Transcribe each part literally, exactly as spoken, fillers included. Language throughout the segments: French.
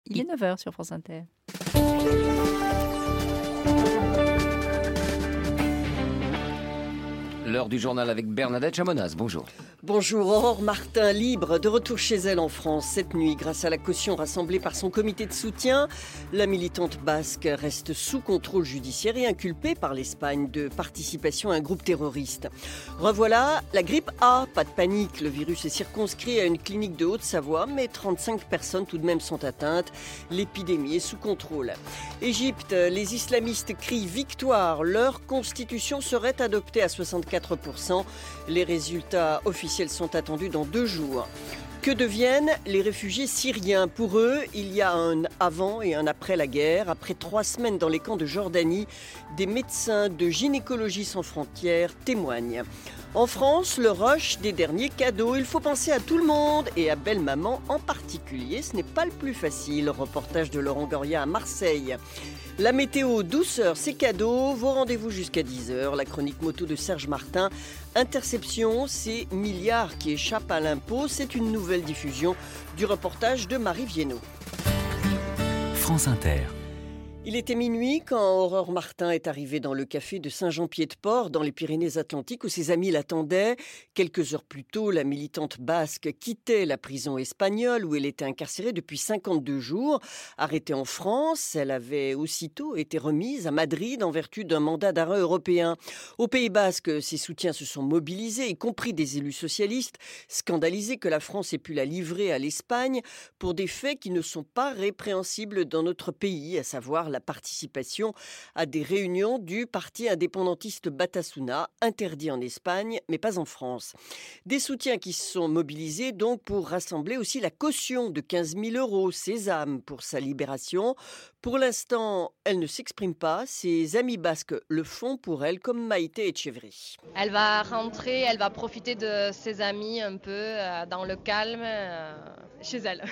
Il est neuf heures sur France Inter. L'heure du journal avec Bernadette Chamonaz. Bonjour. Bonjour, Aurore Martin, libre, de retour chez elle en France cette nuit grâce à la caution rassemblée par son comité de soutien. La militante basque reste sous contrôle judiciaire et inculpée par l'Espagne de participation à un groupe terroriste. Revoilà, la grippe A, pas de panique, le virus est circonscrit à une clinique de Haute-Savoie, mais trente-cinq personnes tout de même sont atteintes. L'épidémie est sous contrôle. Égypte, les islamistes crient victoire, leur constitution serait adoptée à soixante-quatre pour cent. Les résultats officiels sont attendus dans deux jours. Que deviennent les réfugiés syriens ? Pour eux, il y a un avant et un après la guerre. Après trois semaines dans les camps de Jordanie, des médecins de Gynécologie sans frontières témoignent. En France, le rush des derniers cadeaux. Il faut penser à tout le monde et à Belle Maman en particulier. Ce n'est pas le plus facile. Reportage de Laurent Goria à Marseille. La météo, douceur, c'est cadeau. Vos rendez-vous jusqu'à dix heures. La chronique moto de Serge Martin. Interception, ces milliards qui échappent à l'impôt. C'est une nouvelle diffusion du reportage de Marie Viennot. France Inter. Il était minuit quand Aurore Martin est arrivée dans le café de Saint-Jean-Pied-de-Port, dans les Pyrénées-Atlantiques, où ses amis l'attendaient. Quelques heures plus tôt, la militante basque quittait la prison espagnole, où elle était incarcérée depuis cinquante-deux jours. Arrêtée en France, elle avait aussitôt été remise à Madrid en vertu d'un mandat d'arrêt européen. Au Pays basque, ses soutiens se sont mobilisés, y compris des élus socialistes, scandalisés que la France ait pu la livrer à l'Espagne pour des faits qui ne sont pas répréhensibles dans notre pays, à savoir la participation à des réunions du parti indépendantiste Batasuna, interdit en Espagne, mais pas en France. Des soutiens qui se sont mobilisés donc pour rassembler aussi la caution de quinze mille euros, Sésame, pour sa libération. Pour l'instant, elle ne s'exprime pas. Ses amis basques le font pour elle, comme Maïté Etcheverry. Elle va rentrer, elle va profiter de ses amis un peu euh, dans le calme euh, chez elle.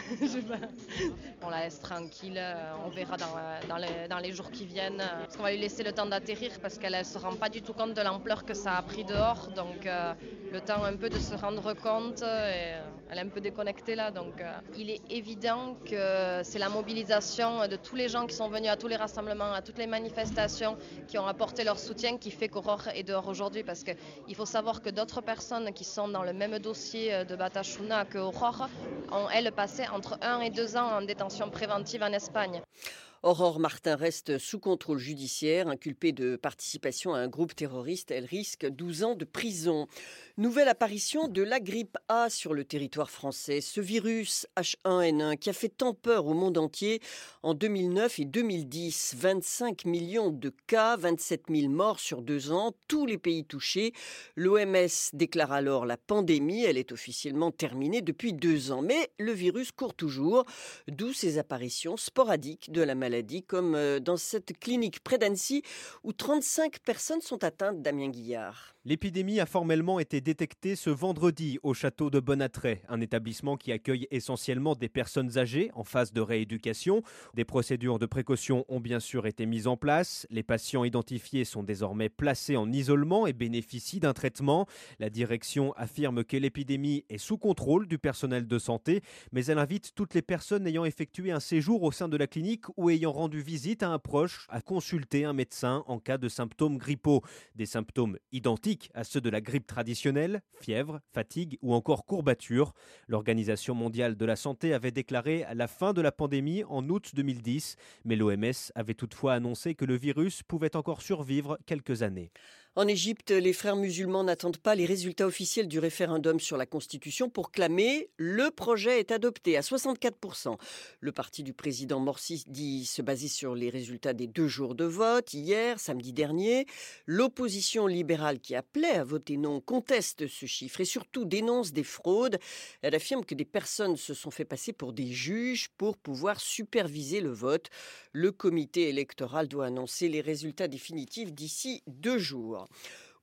On la laisse tranquille, euh, on verra dans, euh, dans, les, dans les jours qui viennent. Euh, parce qu'on va lui laisser le temps d'atterrir parce qu'elle ne se rend pas du tout compte de l'ampleur que ça a pris dehors. Donc euh, le temps un peu de se rendre compte. Et, euh, elle est un peu déconnectée là. Donc euh, il est évident que c'est la mobilisation de tous les gens qui sont venus à tous les rassemblements, à toutes les manifestations, qui ont apporté leur soutien, qui fait qu'Aurore est dehors aujourd'hui. Parce qu'il faut savoir que d'autres personnes qui sont dans le même dossier de Batasuna qu'Aurore ont, elles, passé entre un et deux ans en détention préventive en Espagne. Aurore Martin reste sous contrôle judiciaire, inculpée de participation à un groupe terroriste. Elle risque douze ans de prison. Nouvelle apparition de la grippe A sur le territoire français. Ce virus H un N un qui a fait tant peur au monde entier en deux mille neuf et deux mille dix. vingt-cinq millions de cas, vingt-sept mille morts sur deux ans, tous les pays touchés. L'O M S déclare alors la pandémie. Elle est officiellement terminée depuis deux ans. Mais le virus court toujours, d'où ces apparitions sporadiques de la maladie. maladie, comme dans cette clinique près d'Annecy où trente-cinq personnes sont atteintes. Damien Guillard. L'épidémie a formellement été détectée ce vendredi au château de Bonatray, un établissement qui accueille essentiellement des personnes âgées en phase de rééducation. Des procédures de précaution ont bien sûr été mises en place. Les patients identifiés sont désormais placés en isolement et bénéficient d'un traitement. La direction affirme que l'épidémie est sous contrôle du personnel de santé, mais elle invite toutes les personnes ayant effectué un séjour au sein de la clinique ou ayant rendu visite à un proche à consulter un médecin en cas de symptômes grippaux. Des symptômes identiques à ceux de la grippe traditionnelle, fièvre, fatigue ou encore courbature. L'Organisation mondiale de la santé avait déclaré la fin de la pandémie en août deux mille dix, mais l'O M S avait toutefois annoncé que le virus pouvait encore survivre quelques années. En Égypte, les frères musulmans n'attendent pas les résultats officiels du référendum sur la Constitution pour clamer « le projet est adopté » à soixante-quatre pour cent. Le parti du président Morsi dit se baser sur les résultats des deux jours de vote, hier, samedi dernier. L'opposition libérale qui appelait à voter non conteste ce chiffre et surtout dénonce des fraudes. Elle affirme que des personnes se sont fait passer pour des juges pour pouvoir superviser le vote. Le comité électoral doit annoncer les résultats définitifs d'ici deux jours.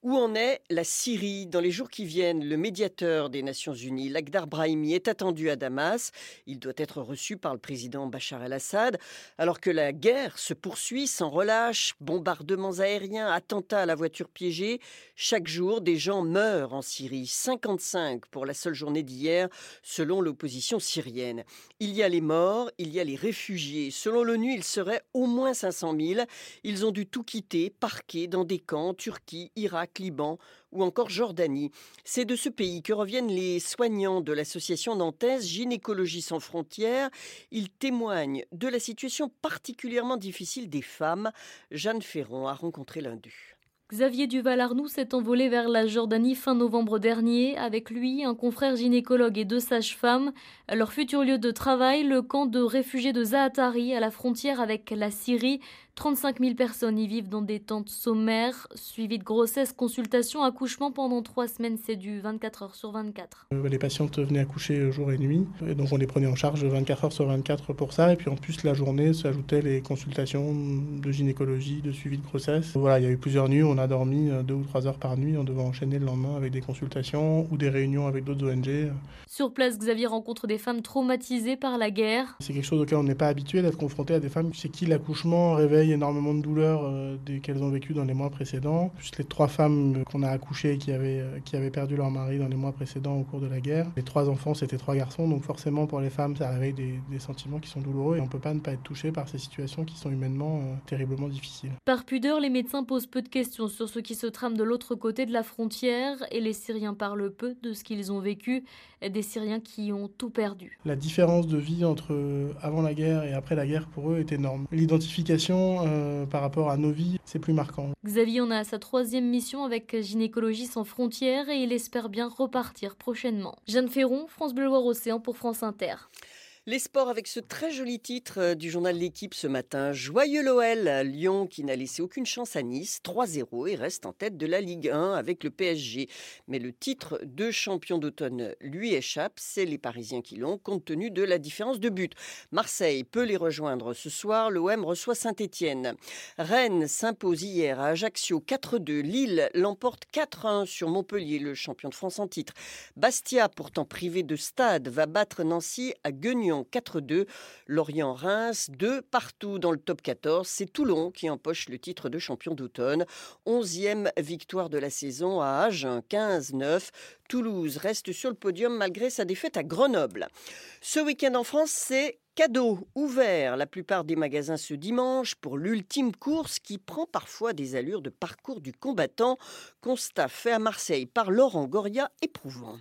Où en est la Syrie? Dans les jours qui viennent, le médiateur des Nations Unies, Lakhdar Brahimi, est attendu à Damas. Il doit être reçu par le président Bachar el-Assad. Alors que la guerre se poursuit sans relâche, bombardements aériens, attentats à la voiture piégée, chaque jour, des gens meurent en Syrie. cinquante-cinq pour la seule journée d'hier, selon l'opposition syrienne. Il y a les morts, il y a les réfugiés. Selon l'ONU, il serait au moins cinq cent mille. Ils ont dû tout quitter, parqués dans des camps, Turquie, Irak, Liban ou encore Jordanie. C'est de ce pays que reviennent les soignants de l'association nantaise Gynécologie sans frontières. Ils témoignent de la situation particulièrement difficile des femmes. Jeanne Ferron a rencontré l'un d'eux. Xavier Duval-Arnoux s'est envolé vers la Jordanie fin novembre dernier. Avec lui, un confrère gynécologue et deux sages-femmes. Leur futur lieu de travail, le camp de réfugiés de Zaatari, à la frontière avec la Syrie. trente-cinq mille personnes y vivent dans des tentes sommaires. Suivi de grossesse, consultation, accouchement pendant trois semaines, c'est du vingt-quatre heures sur vingt-quatre. Les patientes venaient accoucher jour et nuit. Et donc on les prenait en charge vingt-quatre heures sur vingt-quatre pour ça. Et puis en plus, la journée s'ajoutaient les consultations de gynécologie, de suivi de grossesse. Voilà, il y a eu plusieurs nuits. On a dormi deux ou trois heures par nuit. On devait enchaîner le lendemain avec des consultations ou des réunions avec d'autres O N G. Sur place, Xavier rencontre des femmes traumatisées par la guerre. C'est quelque chose auquel on n'est pas habitué d'être confronté à des femmes chez qui l'accouchement réveille énormément de douleurs euh, qu'elles ont vécues dans les mois précédents. Plus les trois femmes qu'on a accouchées qui avaient, euh, qui avaient perdu leur mari dans les mois précédents au cours de la guerre. Les trois enfants, c'était trois garçons. Donc forcément, pour les femmes, ça réveille des, des sentiments qui sont douloureux. Et on ne peut pas ne pas être touché par ces situations qui sont humainement euh, terriblement difficiles. Par pudeur, les médecins posent peu de questions sur ce qui se trame de l'autre côté de la frontière. Et les Syriens parlent peu de ce qu'ils ont vécu. Des Syriens qui ont tout perdu. La différence de vie entre avant la guerre et après la guerre pour eux est énorme. L'identification euh, par rapport à nos vies, c'est plus marquant. Xavier en a sa troisième mission avec Gynécologie sans frontières et il espère bien repartir prochainement. Jeanne Ferron, France Bleu Loire-Océan pour France Inter. Les sports avec ce très joli titre du journal L'Équipe ce matin. Joyeux l'O L, Lyon qui n'a laissé aucune chance à Nice, trois zéro et reste en tête de la Ligue un avec le P S G. Mais le titre de champion d'automne lui échappe, c'est les Parisiens qui l'ont compte tenu de la différence de but. Marseille peut les rejoindre ce soir, l'O M reçoit Saint-Étienne. Rennes s'impose hier à Ajaccio quatre deux, Lille l'emporte quatre un sur Montpellier, le champion de France en titre. Bastia, pourtant privé de stade, va battre Nancy à Guignon quatre deux. Lorient-Reims, deux partout dans le top quatorze. C'est Toulon qui empoche le titre de champion d'automne. onzième victoire de la saison à Agen, quinze neuf. Toulouse reste sur le podium malgré sa défaite à Grenoble. Ce week-end en France, c'est cadeau ouvert. La plupart des magasins ce dimanche pour l'ultime course qui prend parfois des allures de parcours du combattant. Constat fait à Marseille par Laurent Goria, éprouvant.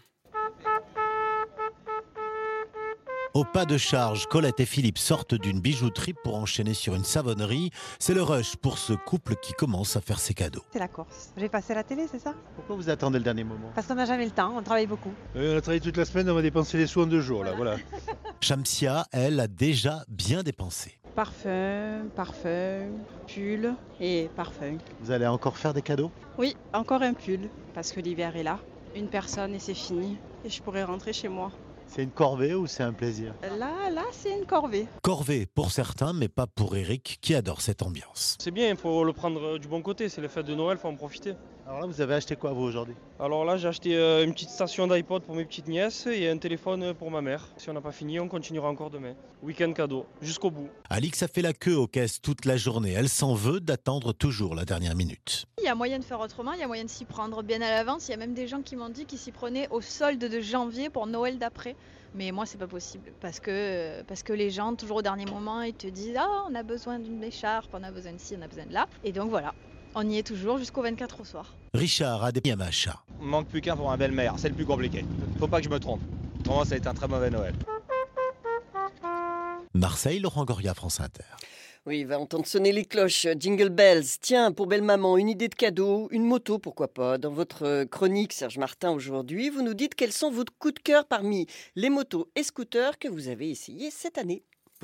Au pas de charge, Colette et Philippe sortent d'une bijouterie pour enchaîner sur une savonnerie. C'est le rush pour ce couple qui commence à faire ses cadeaux. C'est la course. J'ai passé à la télé, c'est ça? Pourquoi vous attendez le dernier moment? Parce qu'on n'a jamais le temps, on travaille beaucoup. Oui, on a travaillé toute la semaine, on va dépenser les sous en deux jours. Là, voilà. Shamsia, elle, a déjà bien dépensé. Parfum, parfum, pull et parfum. Vous allez encore faire des cadeaux? Oui, encore un pull, parce que l'hiver est là. Une personne et c'est fini. Et je pourrai rentrer chez moi. C'est une corvée ou c'est un plaisir? Là, là, c'est une corvée. Corvée pour certains, mais pas pour Eric, qui adore cette ambiance. C'est bien, il faut le prendre du bon côté, c'est les fêtes de Noël, il faut en profiter. Alors là, vous avez acheté quoi, vous, aujourd'hui? Alors là, j'ai acheté euh, une petite station d'iPod pour mes petites nièces et un téléphone pour ma mère. Si on n'a pas fini, on continuera encore demain. Week-end cadeau, jusqu'au bout. Alix a fait la queue aux caisses toute la journée. Elle s'en veut d'attendre toujours la dernière minute. Il y a moyen de faire autrement, il y a moyen de s'y prendre bien à l'avance. Il y a même des gens qui m'ont dit qu'ils s'y prenaient au solde de janvier pour Noël d'après. Mais moi, c'est pas possible parce que, parce que les gens, toujours au dernier moment, ils te disent « Ah, on a besoin d'une écharpe, on a besoin de ci, on a besoin de là. » Et donc voilà, on y est toujours jusqu'au vingt-quatre au soir. Richard a des Yamacha. Il manque plus qu'un pour un belle-mère, c'est le plus compliqué. Faut pas que je me trompe. Autrement, ça va être un très mauvais Noël. Marseille, Laurent Goria, France Inter. Oui, il va entendre sonner les cloches. Jingle bells. Tiens, pour belle maman, une idée de cadeau, une moto, pourquoi pas. Dans votre chronique, Serge Martin, aujourd'hui, vous nous dites quels sont vos coups de cœur parmi les motos et scooters que vous avez essayés cette année.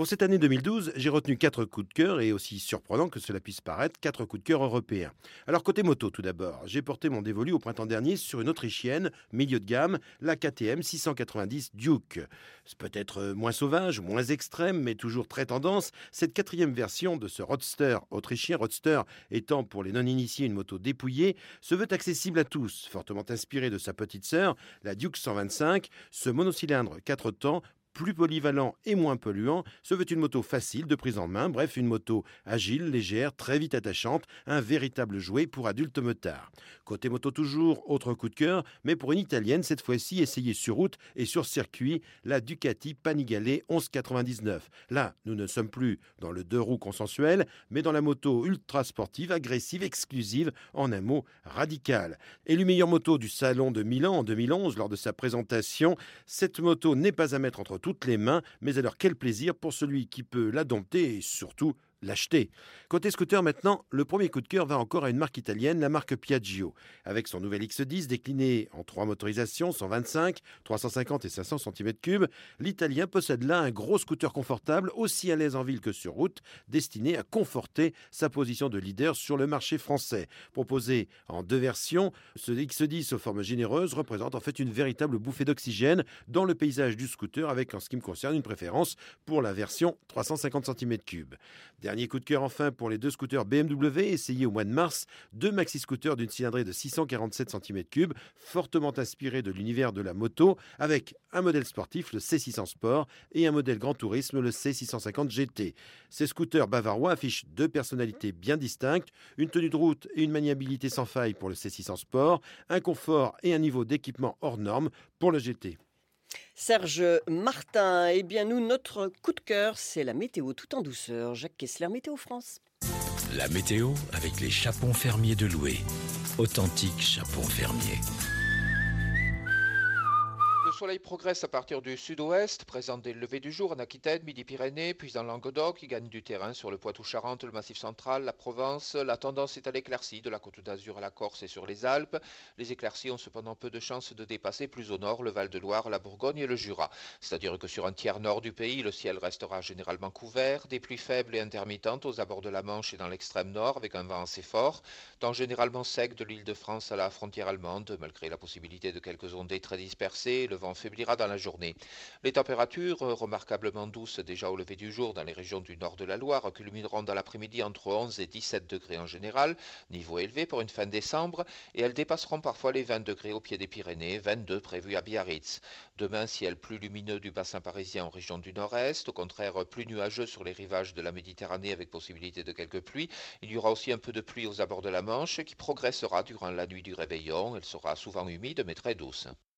Pour cette année deux mille douze, j'ai retenu quatre coups de cœur et aussi surprenant que cela puisse paraître, quatre coups de cœur européens. Alors côté moto tout d'abord, j'ai porté mon dévolu au printemps dernier sur une autrichienne, milieu de gamme, la K T M six cent quatre-vingt-dix Duke. C'est peut-être moins sauvage, moins extrême, mais toujours très tendance. Cette quatrième version de ce roadster autrichien, roadster étant pour les non-initiés une moto dépouillée, se veut accessible à tous, fortement inspiré de sa petite sœur, la Duke cent vingt-cinq, ce monocylindre quatre temps, plus polyvalent et moins polluant, se veut une moto facile de prise en main, bref une moto agile, légère, très vite attachante, un véritable jouet pour adultes motards. Côté moto toujours, autre coup de cœur, mais pour une italienne cette fois-ci essayée sur route et sur circuit, la Ducati Panigale onze quatre-vingt-dix-neuf. Là, nous ne sommes plus dans le deux roues consensuel, mais dans la moto ultra sportive, agressive, exclusive, en un mot, radicale. Élue meilleure moto du salon de Milan en deux mille onze lors de sa présentation, cette moto n'est pas à mettre entre toutes les mains, mais alors quel plaisir pour celui qui peut la dompter et surtout l'acheter. Côté scooter maintenant, le premier coup de cœur va encore à une marque italienne, la marque Piaggio. Avec son nouvel X dix décliné en trois motorisations, cent vingt-cinq, trois cent cinquante et cinq cents centimètres cubes, l'Italien possède là un gros scooter confortable, aussi à l'aise en ville que sur route, destiné à conforter sa position de leader sur le marché français. Proposé en deux versions, ce X dix aux formes généreuses représente en fait une véritable bouffée d'oxygène dans le paysage du scooter, avec en ce qui me concerne une préférence pour la version trois cent cinquante centimètres cubes. Dernier coup de cœur enfin pour les deux scooters B M W essayés au mois de mars, deux maxi-scooters d'une cylindrée de six cent quarante-sept centimètres cubes, fortement inspirés de l'univers de la moto, avec un modèle sportif, le C six cents Sport, et un modèle grand tourisme, le C six cent cinquante G T. Ces scooters bavarois affichent deux personnalités bien distinctes, une tenue de route et une maniabilité sans faille pour le C six cents Sport, un confort et un niveau d'équipement hors norme pour le G T. Serge Martin, eh bien nous, notre coup de cœur, c'est la météo tout en douceur. Jacques Kessler, Météo France. La météo avec les chapons fermiers de Loué. Authentique chapon fermier. Le soleil progresse à partir du sud-ouest, présent dès le lever du jour en Aquitaine, Midi-Pyrénées, puis en Languedoc. Il gagne du terrain sur le Poitou-Charentes, le Massif central, la Provence. La tendance est à l'éclaircie de la Côte d'Azur à la Corse et sur les Alpes. Les éclaircies ont cependant peu de chances de dépasser plus au nord le Val-de-Loire, la Bourgogne et le Jura. C'est-à-dire que sur un tiers nord du pays, le ciel restera généralement couvert. Des pluies faibles et intermittentes aux abords de la Manche et dans l'extrême nord, avec un vent assez fort. Temps généralement sec de l'île de France à la frontière allemande, malgré la possibilité de quelques ondées très dispersées. Le vent faiblira dans la journée. Les températures, remarquablement douces déjà au lever du jour dans les régions du nord de la Loire, culmineront dans l'après-midi entre onze et dix-sept degrés en général, niveau élevé pour une fin décembre, et elles dépasseront parfois les vingt degrés au pied des Pyrénées, vingt-deux prévus à Biarritz. Demain, ciel plus lumineux du bassin parisien en région du nord-est, au contraire plus nuageux sur les rivages de la Méditerranée avec possibilité de quelques pluies. Il y aura aussi un peu de pluie aux abords de la Manche qui progressera durant la nuit du réveillon. Elle sera souvent humide mais très douce.